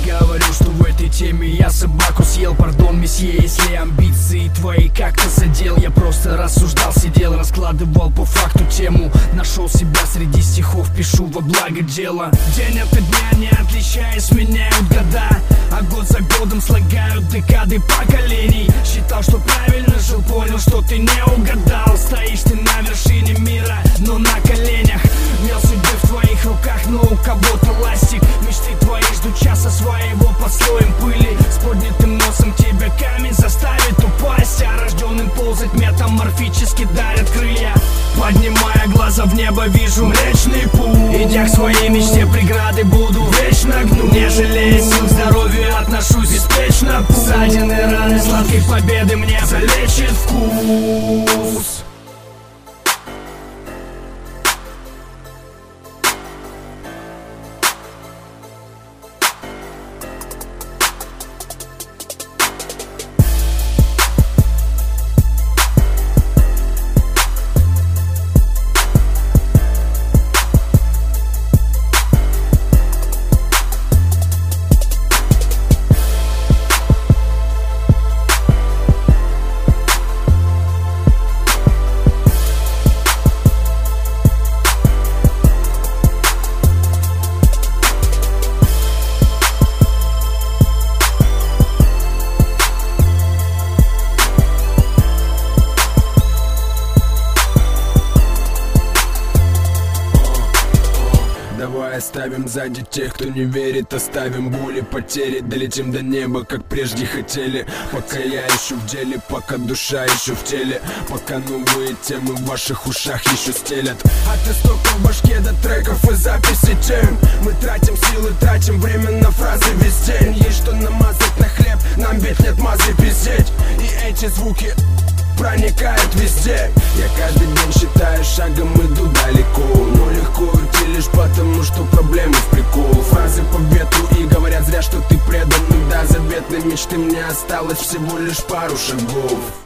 говорю, что в этой теме я собаку съел. Пардон, месье, если амбиции твои как-то задел. Я просто рассуждал, сидел, раскладывал по факту тему. Нашел себя среди стихов, пишу во благо дела. День ото дня не отличаясь, меняют года, а год за годом слагают декады поколений. Считал, что правильно жил, понял, что ты не угадал. Стоишь ты на вершине мира, но на коленях. Мел судьбы в твоих руках, но у кого-то ластик. Мечты твои ждут часа своего под слоем пыли. С поднятым носом тебя камень заставит упасть, а рожденным ползать метаморфически дарят крылья. Поднимая глаза в небо, вижу Млечный Путь. Идя к своей мечте, преграды буду вечно гнуть. Не жалея сил, здоровью отношусь беспечно. Ссадины, раны, сладкой победы мне залечит вкус. Давай оставим сзади тех, кто не верит. Оставим боли, потери, долетим до неба, как прежде хотели. Пока я еще в деле, пока душа еще в теле, пока новые темы в ваших ушах еще стелят. От истоков в башке до треков и записи тем. Мы тратим силы, тратим время на фразы весь день. Есть что намазать на хлеб, нам ведь нет мазы пиздеть. И эти звуки проникают везде. Я каждый день считаю шагом, иду далеко, но легко идти лишь потому, что проблемы в прикол. Фразы по ветру и говорят зря, что ты предан. Да, заветной мечты мне осталось всего лишь пару шагов.